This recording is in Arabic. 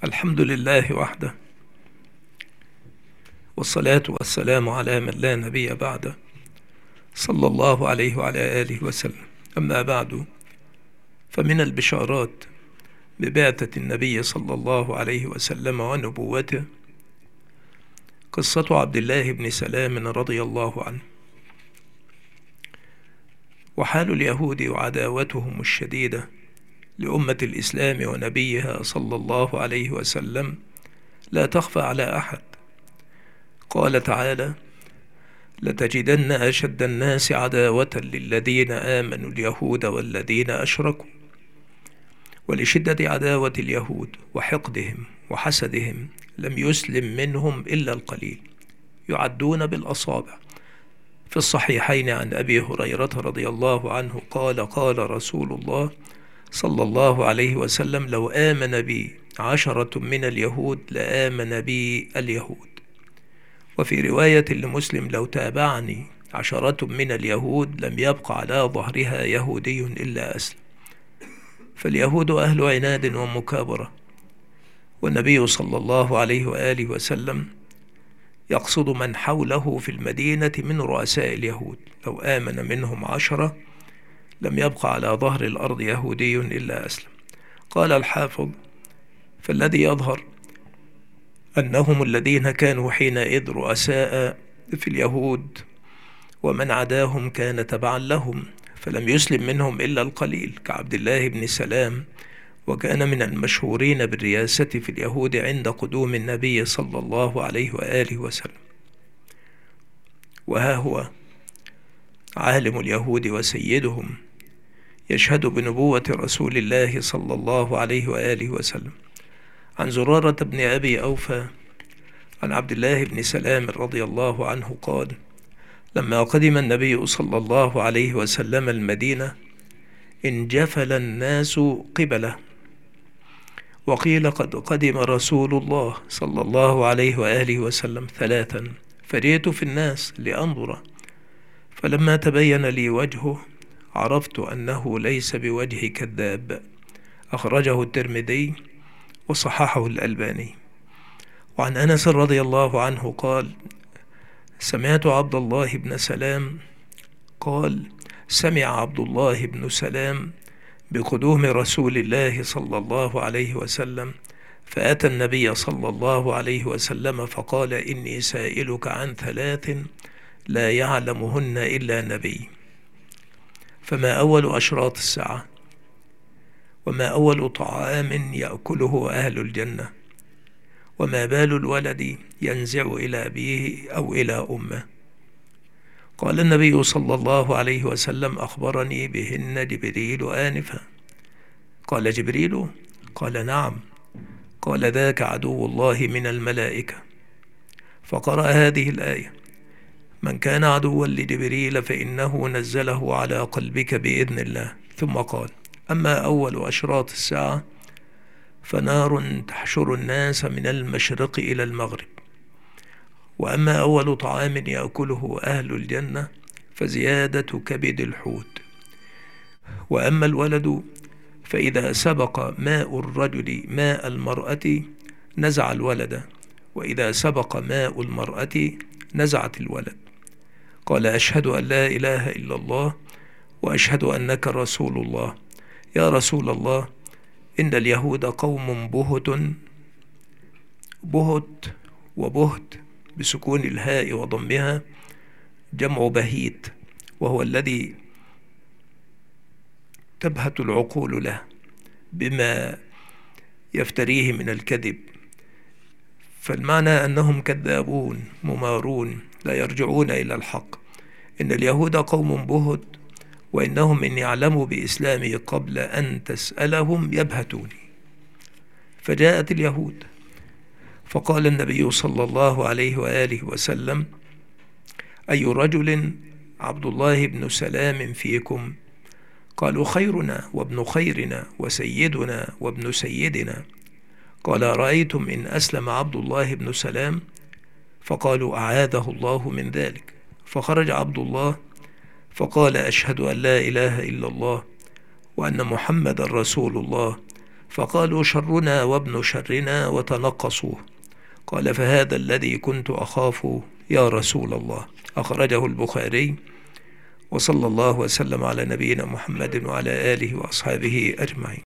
الحمد لله وحده، والصلاة والسلام على من لا نبي بعده، صلى الله عليه وعلى آله وسلم. أما بعد، فمن البشارات ببعثة النبي صلى الله عليه وسلم ونبوته قصة عبد الله بن سلام رضي الله عنه. وحال اليهود وعداوتهم الشديدة لأمة الإسلام ونبيها صلى الله عليه وسلم لا تخفى على أحد. قال تعالى: لتجدن أشد الناس عداوة للذين آمنوا اليهود والذين أشركوا. ولشدة عداوة اليهود وحقدهم وحسدهم لم يسلم منهم إلا القليل، يعدون بالأصابع. في الصحيحين عن أبي هريرة رضي الله عنه قال: قال رسول الله صلى الله عليه وسلم: لو آمن بي 10 من اليهود لآمن بي اليهود. وفي رواية لمسلم: لو تابعني 10 من اليهود لم يبق على ظهرها يهودي إلا أسلم. فاليهود أهل عناد ومكابرة، والنبي صلى الله عليه وآله وسلم يقصد من حوله في المدينة من رؤساء اليهود. لو آمن منهم 10 لم يبق على ظهر الأرض يهودي إلا أسلم. قال الحافظ: فالذي يظهر أنهم الذين كانوا حينئذ رؤساء في اليهود، ومن عداهم كان تبعا لهم، فلم يسلم منهم إلا القليل كعبد الله بن سلام، وكان من المشهورين بالرياسة في اليهود عند قدوم النبي صلى الله عليه وآله وسلم. وها هو عالم اليهود وسيدهم يشهد بنبوة رسول الله صلى الله عليه وآله وسلم. عن زرارة بن أبي أوفى عن عبد الله بن سلام رضي الله عنه قال: لما قدم النبي صلى الله عليه وسلم المدينة انجفل الناس قبله، وقيل قد قدم رسول الله صلى الله عليه وآله وسلم 3، فريت في الناس لأنظر، فلما تبين لي وجهه عرفت أنه ليس بوجه كذاب. أخرجه الترمذي وصححه الألباني. وعن أنس رضي الله عنه قال: سمعت عبد الله بن سلام قال: سمع عبد الله بن سلام بقدوم رسول الله صلى الله عليه وسلم، فأتى النبي صلى الله عليه وسلم فقال: إني سائلك عن 3 لا يعلمهن إلا نبي. فما أول أشراط الساعة؟ وما أول طعام يأكله أهل الجنة؟ وما بال الولد ينزع إلى أبيه أو إلى أمه؟ قال النبي صلى الله عليه وسلم: أخبرني بهن جبريل آنفا. قال: جبريل؟ قال: نعم. قال: ذاك عدو الله من الملائكة. فقرأ هذه الآية: من كان عدوا لجبريل فإنه نزله على قلبك بإذن الله. ثم قال: أما أول أشراط الساعة فنار تحشر الناس من المشرق إلى المغرب. وأما أول طعام يأكله أهل الجنة فزيادة كبد الحوت. وأما الولد فإذا سبق ماء الرجل ماء المرأة نزع الولد، وإذا سبق ماء المرأة نزعت الولد. قال: أشهد أن لا إله إلا الله وأشهد أنك رسول الله. يا رسول الله، إن اليهود قوم بهت وبهت بسكون الهاء وضمها جمع بهيت، وهو الذي تبهت العقول له بما يفتريه من الكذب. فالمعنى أنهم كذابون ممارون لا يرجعون إلى الحق. إن اليهود قوم بهت، وإنهم إن يعلموا بإسلامي قبل أن تسألهم يبهتوني. فجاءت اليهود فقال النبي صلى الله عليه وآله وسلم: أي رجل عبد الله بن سلام فيكم؟ قالوا: خيرنا وابن خيرنا وسيدنا وابن سيدنا. قال: رأيتم إن أسلم عبد الله بن سلام؟ فقالوا: أعاذه الله من ذلك. فخرج عبد الله فقال: أشهد أن لا إله إلا الله وأن محمد رسول الله. فقالوا شرنا وابن شرنا وتنقصوه. قال فهذا الذي كنت أخاف يا رسول الله. أخرجه البخاري. وصلى الله وسلم على نبينا محمد وعلى آله وأصحابه أجمعين.